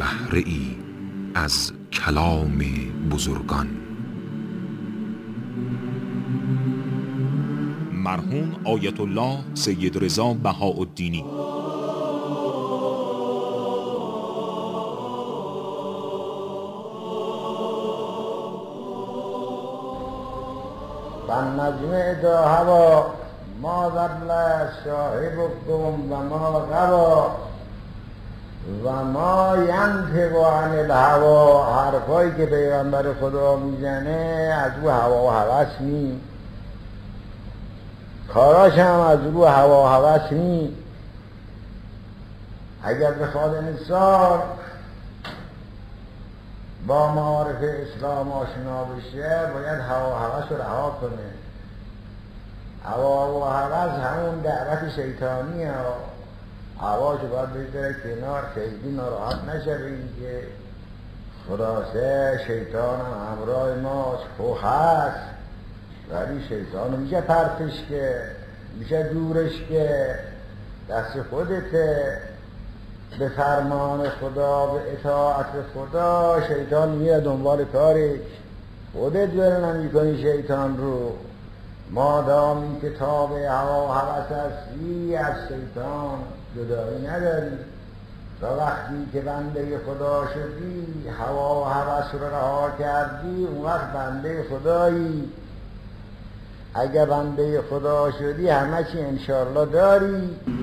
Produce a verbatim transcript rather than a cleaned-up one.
بهره ای از کلام بزرگان. مرحوم آیت الله سید رضا بهاءالدینی. فالنجم دا هوا ما ضل صاحبكم و ما غوا و ما ینطق عن الهوا. حرفایی که پیغمبر خدا میزنه از رو هوا و هوس نی، کاراش هم از رو هوا و هوس نی. اگر بخواد انسان با معارف اسلام آشنا بشه باید هوا و هوس رو رها کنه. هوا و هوس همون دعوت شیطانی ها، هواشو باید بگذاره کنار، خیلی ناراحت نشه به اینکه خلاصه شیطان هم همراه ماست. خو هست ولی شیطان میشه پرتش که، میشه دورش که، دست خودته. به فرمان خدا، به اطاعت خدا شیطان میاد دنبال کارش، خودت بر نمی کنی شیطان رو. مادامی که تابع هوا و هوس هستی از شیطان جدایی نداری. و وقتی که بنده خدا شدی، هوا و هوس رو رها کردی، اون وقت بنده خدایی. اگر بنده خدا شدی همه چی انشاءالله داری.